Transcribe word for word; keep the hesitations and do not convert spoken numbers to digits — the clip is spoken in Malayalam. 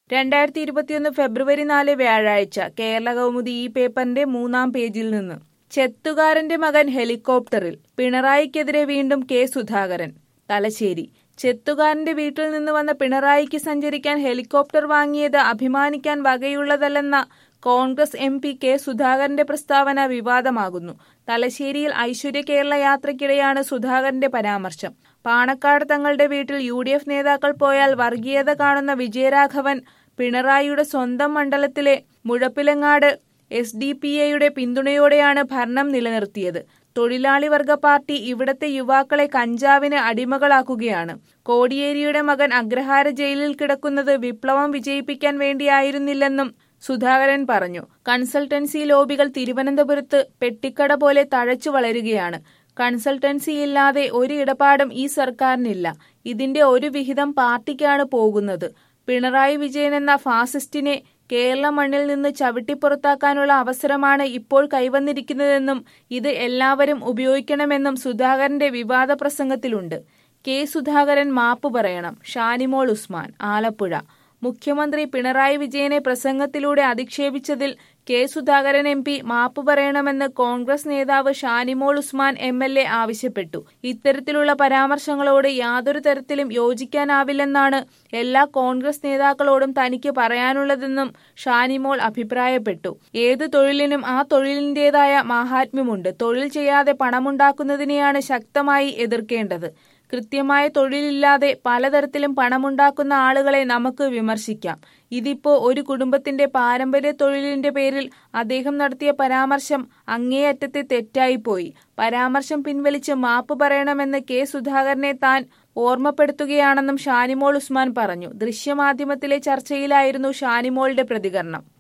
രണ്ടായിരത്തി ഇരുപത്തിയൊന്ന് ഫെബ്രുവരി നാല് വ്യാഴാഴ്ച കേരള കൗമുദി ഈ പേപ്പറിന്റെ മൂന്നാം പേജിൽ നിന്ന്. ചെത്തുകാരന്റെ മകൻ ഹെലികോപ്റ്ററിൽ, പിണറായിക്കെതിരെ വീണ്ടും കെ സുധാകരൻ. തലശ്ശേരി. ചെത്തുകാരന്റെ വീട്ടിൽ നിന്ന് വന്ന പിണറായിക്ക് സഞ്ചരിക്കാൻ ഹെലികോപ്റ്റർ വാങ്ങിയത് അഭിമാനിക്കാൻ വകയുള്ളതല്ലെന്ന കോൺഗ്രസ് എം പി കെ സുധാകരന്റെ പ്രസ്താവന വിവാദമാകുന്നു. തലശ്ശേരിയിൽ ഐശ്വര്യ കേരള യാത്രയ്ക്കിടെയാണ് സുധാകരന്റെ പരാമർശം. പാണക്കാട് തങ്ങളുടെ വീട്ടിൽ യു ഡി എഫ് നേതാക്കൾ പോയാൽ വർഗീയത കാണുന്ന വിജയരാഘവൻ പിണറായിയുടെ സ്വന്തം മണ്ഡലത്തിലെ മുഴപ്പിലങ്ങാട് എസ് ഡി പി എയുടെ പിന്തുണയോടെയാണ് ഭരണം നിലനിർത്തിയത്. തൊഴിലാളി വർഗ പാർട്ടി ഇവിടത്തെ യുവാക്കളെ കഞ്ചാവിന് അടിമകളാക്കുകയാണ്. കോടിയേരിയുടെ മകൻ അഗ്രഹാര ജയിലിൽ കിടക്കുന്നത് വിപ്ലവം വിജയിപ്പിക്കാൻ വേണ്ടിയായിരുന്നില്ലെന്നും സുധാകരൻ പറഞ്ഞു. കൺസൾട്ടൻസി ലോബികൾ തിരുവനന്തപുരത്ത് പെട്ടിക്കട പോലെ തഴച്ചു വളരുകയാണ്. കൺസൾട്ടൻസി ഇല്ലാതെ ഒരു ഇടപാടും ഈ സർക്കാരിനില്ല. ഇതിന്റെ ഒരു വിഹിതം പാർട്ടിക്കാണ് പോകുന്നത്. പിണറായി വിജയൻ എന്ന ഫാസിസ്റ്റിനെ കേരള മണ്ണിൽ നിന്ന് ചവിട്ടിപ്പുറത്താക്കാനുള്ള അവസരമാണ് ഇപ്പോൾ കൈവന്നിരിക്കുന്നതെന്നും ഇത് എല്ലാവരും ഉപയോഗിക്കണമെന്നും സുധാകരന്റെ വിവാദ പ്രസംഗത്തിലുണ്ട്. കെ സുധാകരൻ മാപ്പ് പറയണം. ഷാനിമോൾ ഉസ്മാൻ, ആലപ്പുഴ. മുഖ്യമന്ത്രി പിണറായി വിജയനെ പ്രസംഗത്തിലൂടെ അധിക്ഷേപിച്ചതിൽ കെ സുധാകരൻ എം പി മാപ്പ് പറയണമെന്ന് കോൺഗ്രസ് നേതാവ് Shanimol Usman M L A ആവശ്യപ്പെട്ടു. ഇത്തരത്തിലുള്ള പരാമർശങ്ങളോട് യാതൊരു തരത്തിലും യോജിക്കാനാവില്ലെന്നാണ് എല്ലാ കോൺഗ്രസ് നേതാക്കളോടും തനിക്ക് പറയാനുള്ളതെന്നും ഷാനിമോൾ അഭിപ്രായപ്പെട്ടു. ഏത് തൊഴിലിനും ആ തൊഴിലിന്റേതായ മാഹാത്മ്യമുണ്ട്. തൊഴിൽ ചെയ്യാതെ പണമുണ്ടാക്കുന്നതിനെയാണ് ശക്തമായി എതിർക്കേണ്ടത്. കൃത്യമായ തൊഴിലില്ലാതെ പലതരത്തിലും പണമുണ്ടാക്കുന്ന ആളുകളെ നമുക്ക് വിമർശിക്കാം. ഇതിപ്പോ ഒരു കുടുംബത്തിന്റെ പാരമ്പര്യ തൊഴിലിന്റെ പേരിൽ അദ്ദേഹം നടത്തിയ പരാമർശം അങ്ങേയറ്റത്തെ തെറ്റായിപ്പോയി. പരാമർശം പിൻവലിച്ച് മാപ്പ് പറയണമെന്ന് കെ സുധാകരനെ താൻ ഓർമ്മപ്പെടുത്തുകയാണെന്നും ഷാനിമോൾ ഉസ്മാൻ പറഞ്ഞു. ദൃശ്യമാധ്യമത്തിലെ ചർച്ചയിലായിരുന്നു ഷാനിമോളുടെ പ്രതികരണം.